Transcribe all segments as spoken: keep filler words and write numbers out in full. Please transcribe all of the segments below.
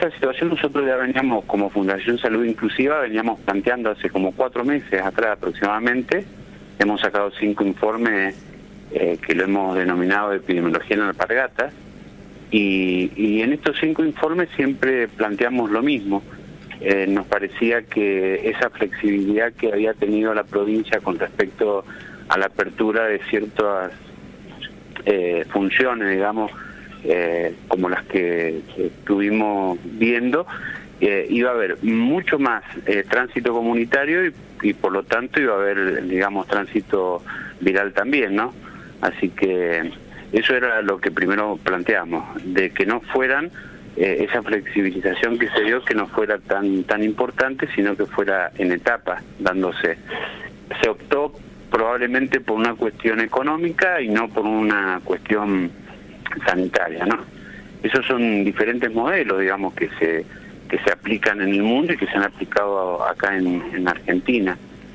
esta situación nosotros ya veníamos, como Fundación Salud Inclusiva, veníamos planteando hace como cuatro meses atrás aproximadamente. Hemos sacado cinco informes eh, que lo hemos denominado de epidemiología en alpargatas, y, y en estos cinco informes siempre planteamos lo mismo. Eh, nos parecía que esa flexibilidad que había tenido la provincia con respecto a la apertura de ciertas eh, funciones, digamos, eh, como las que estuvimos viendo, eh, iba a haber mucho más eh, tránsito comunitario y, y por lo tanto iba a haber, digamos, tránsito viral también, ¿no? Así que eso era lo que primero planteamos, de que no fueran eh, esa flexibilización que se dio, que no fuera tan tan importante, sino que fuera en etapas dándose. Se optó probablemente por una cuestión económica y no por una cuestión sanitaria, ¿no? Esos son diferentes modelos, digamos, que se que se aplican en el mundo y que se han aplicado acá en, en Argentina.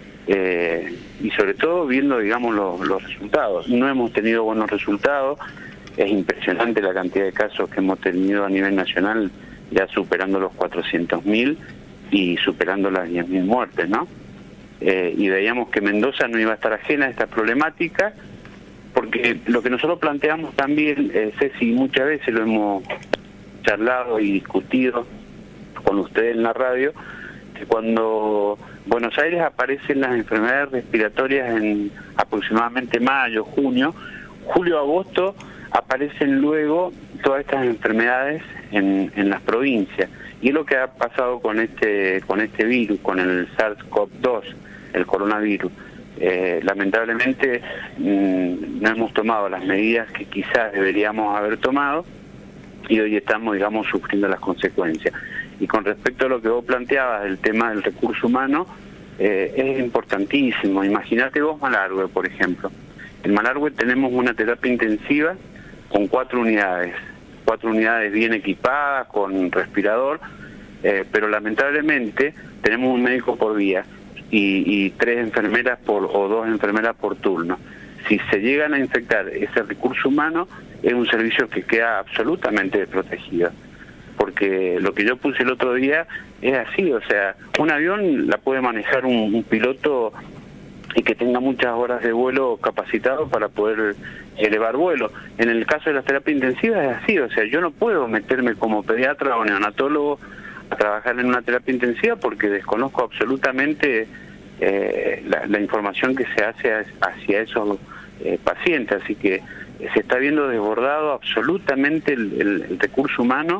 Eh, y sobre todo viendo, digamos, los, los resultados. No hemos tenido buenos resultados, es impresionante la cantidad de casos que hemos tenido a nivel nacional, ya superando los cuatrocientos mil y superando las diez mil muertes, ¿no? Eh, y veíamos que Mendoza no iba a estar ajena a esta problemática, porque lo que nosotros planteamos también, eh, Ceci, muchas veces lo hemos charlado y discutido con ustedes en la radio, que cuando Buenos Aires aparecen las enfermedades respiratorias en aproximadamente mayo, junio, julio, agosto, aparecen luego todas estas enfermedades en, en las provincias. Y es lo que ha pasado con este, con este virus, con el SARS CoV dos, el coronavirus. Eh, lamentablemente mmm, no hemos tomado las medidas que quizás deberíamos haber tomado y hoy estamos, digamos, sufriendo las consecuencias. Y con respecto a lo que vos planteabas del tema del recurso humano, eh, es importantísimo. Imagínate vos Malargüe, por ejemplo. En Malargüe tenemos una terapia intensiva con cuatro unidades, cuatro unidades bien equipadas, con respirador, eh, pero lamentablemente tenemos un médico por día y, y tres enfermeras por o dos enfermeras por turno. Si se llegan a infectar ese recurso humano, es un servicio que queda absolutamente desprotegido. Porque lo que yo puse el otro día es así, o sea, un avión la puede manejar un, un piloto y que tenga muchas horas de vuelo capacitado para poder elevar vuelo. En el caso de las terapias intensivas es así, o sea, yo no puedo meterme como pediatra o neonatólogo a trabajar en una terapia intensiva porque desconozco absolutamente eh, la, la información que se hace hacia esos eh, pacientes, así que se está viendo desbordado absolutamente el, el, el recurso humano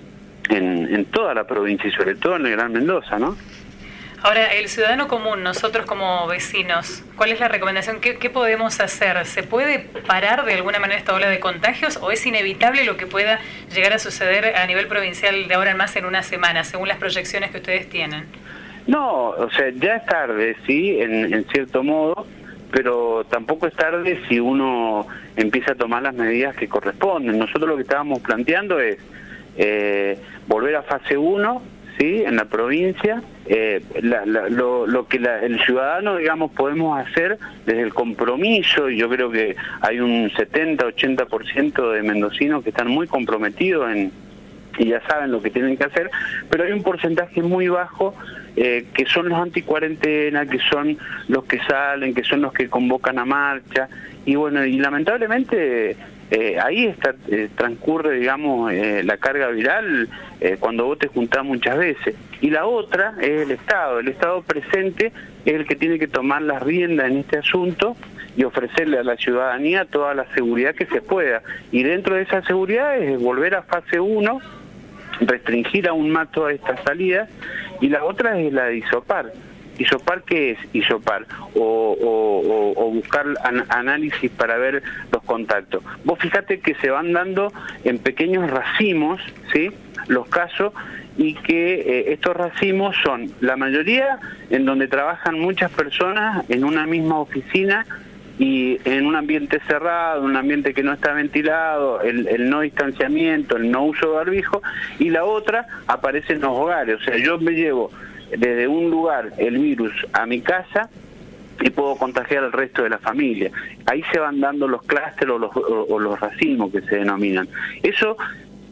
en, en toda la provincia y sobre todo en el Gran Mendoza, ¿no? Ahora, el ciudadano común, nosotros como vecinos, ¿cuál es la recomendación? ¿Qué, qué podemos hacer? ¿Se puede parar de alguna manera esta ola de contagios o es inevitable lo que pueda llegar a suceder a nivel provincial de ahora en más en una semana, según las proyecciones que ustedes tienen? No, o sea, ya es tarde, sí, en, en cierto modo, pero tampoco es tarde si uno empieza a tomar las medidas que corresponden. Nosotros lo que estábamos planteando es eh, volver a fase uno, ¿sí?, en la provincia. Eh, la, la, lo, lo que la, el ciudadano, digamos, podemos hacer desde el compromiso, y yo creo que hay un setenta, ochenta por ciento de mendocinos que están muy comprometidos en, y ya saben lo que tienen que hacer, pero hay un porcentaje muy bajo eh, que son los anticuarentena, que son los que salen, que son los que convocan a marcha, y bueno, y lamentablemente eh, ahí está eh, transcurre, digamos, eh, la carga viral eh, cuando vos te juntás muchas veces. Y la otra es el Estado. El Estado presente es el que tiene que tomar las riendas en este asunto y ofrecerle a la ciudadanía toda la seguridad que se pueda. Y dentro de esa seguridad es volver a fase uno, restringir aún más todas estas salidas, y la otra es la de hisopar. ¿Hisopar qué es hisopar? O, o, o, o buscar an análisis para ver los contactos. Vos fíjate que se van dando en pequeños racimos, ¿sí?, los casos, y que eh, estos racimos son la mayoría en donde trabajan muchas personas en una misma oficina y en un ambiente cerrado, un ambiente que no está ventilado, el, el no distanciamiento, el no uso de barbijo, y la otra aparece en los hogares. O sea, yo me llevo desde un lugar el virus a mi casa y puedo contagiar al resto de la familia. Ahí se van dando los clústeres o los, o, o los racimos que se denominan. Eso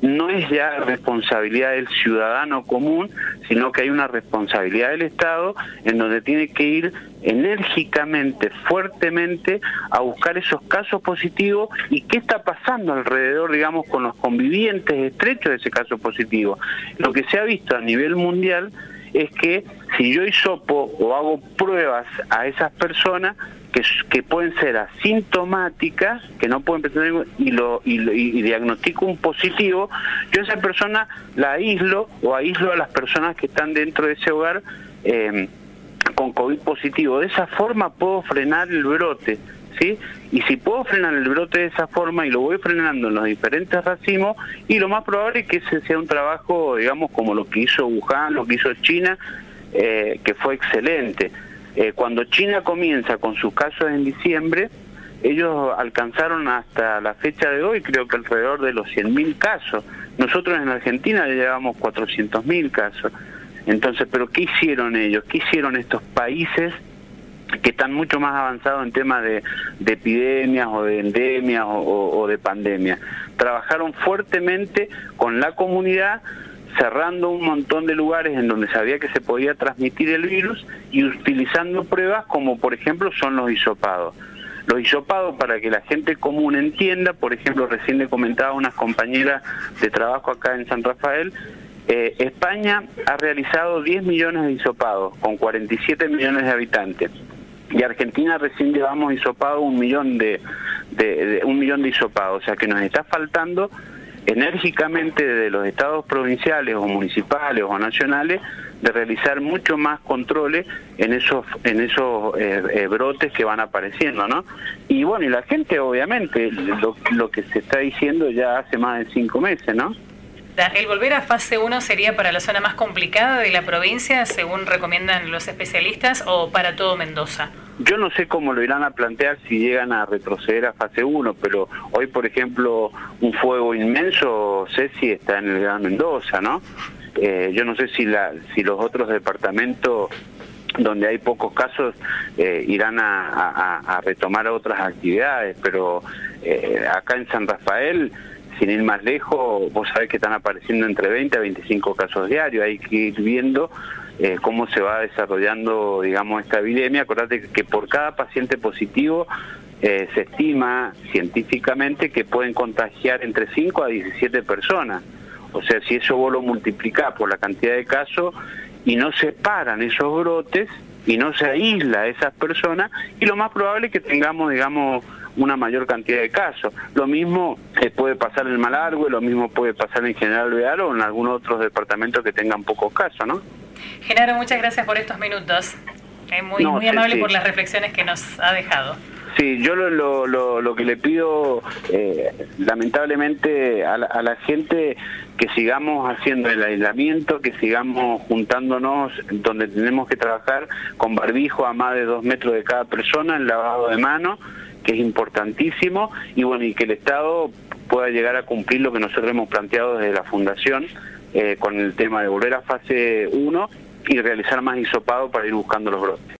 no es ya responsabilidad del ciudadano común, sino que hay una responsabilidad del Estado en donde tiene que ir enérgicamente, fuertemente, a buscar esos casos positivos y qué está pasando alrededor, digamos, con los convivientes estrechos de ese caso positivo. Lo que se ha visto a nivel mundial es que si yo hisopo o hago pruebas a esas personas que, que pueden ser asintomáticas, que no pueden presentar, y, lo, y, lo, y diagnostico un positivo, yo a esa persona la aíslo o aíslo a las personas que están dentro de ese hogar eh, con COVID positivo. De esa forma puedo frenar el brote, ¿sí? Y si puedo frenar el brote de esa forma y lo voy frenando en los diferentes racimos, y lo más probable es que ese sea un trabajo, digamos, como lo que hizo Wuhan, lo que hizo China, eh, que fue excelente. Eh, cuando China comienza con sus casos en diciembre, ellos alcanzaron hasta la fecha de hoy, creo que alrededor de los cien mil casos. Nosotros en Argentina ya llevamos cuatrocientos mil casos. Entonces, ¿pero qué hicieron ellos? ¿Qué hicieron estos países que están mucho más avanzados en temas de, de epidemias o de endemias o, o, o de pandemias? Trabajaron fuertemente con la comunidad, cerrando un montón de lugares en donde sabía que se podía transmitir el virus y utilizando pruebas como, por ejemplo, son los hisopados. Los hisopados, para que la gente común entienda, por ejemplo, recién le comentaba a unas compañeras de trabajo acá en San Rafael, eh, España ha realizado diez millones de hisopados con cuarenta y siete millones de habitantes. Y Argentina recién llevamos hisopado un millón de, de, de un millón de hisopados, o sea que nos está faltando enérgicamente desde los estados provinciales o municipales o nacionales de realizar mucho más controles en esos en esos eh, eh, brotes que van apareciendo, ¿no? Y bueno, y la gente obviamente lo, lo que se está diciendo ya hace más de cinco meses, ¿no? ¿El volver a fase uno sería para la zona más complicada de la provincia, según recomiendan los especialistas, o para todo Mendoza? Yo no sé cómo lo irán a plantear si llegan a retroceder a fase uno, pero hoy, por ejemplo, un fuego inmenso, Ceci, está en el Gran Mendoza, ¿no? Eh, yo no sé si, la, si los otros departamentos donde hay pocos casos eh, irán a, a, a retomar otras actividades, pero eh, acá en San Rafael, sin ir más lejos, vos sabés que están apareciendo entre veinte a veinticinco casos diarios. Hay que ir viendo eh, cómo se va desarrollando, digamos, esta epidemia. Acordate que por cada paciente positivo eh, se estima científicamente que pueden contagiar entre cinco a diecisiete personas. O sea, si eso vos lo multiplicás por la cantidad de casos y no se paran esos brotes y no se aísla a esas personas, y lo más probable es que tengamos, digamos, una mayor cantidad de casos. Lo mismo eh, puede pasar en Malargüe, lo mismo puede pasar en General Alvear o en algunos otros departamentos que tengan pocos casos, ¿no? Genaro, muchas gracias por estos minutos. Eh, muy no, muy sí, amable sí. por las reflexiones que nos ha dejado. Sí, yo lo, lo, lo, lo que le pido, eh, lamentablemente, a la, a la gente, que sigamos haciendo el aislamiento, que sigamos juntándonos donde tenemos que trabajar con barbijo a más de dos metros de cada persona, el lavado de manos, que es importantísimo, y bueno, y que el Estado pueda llegar a cumplir lo que nosotros hemos planteado desde la Fundación eh, con el tema de volver a fase uno y realizar más hisopado para ir buscando los brotes.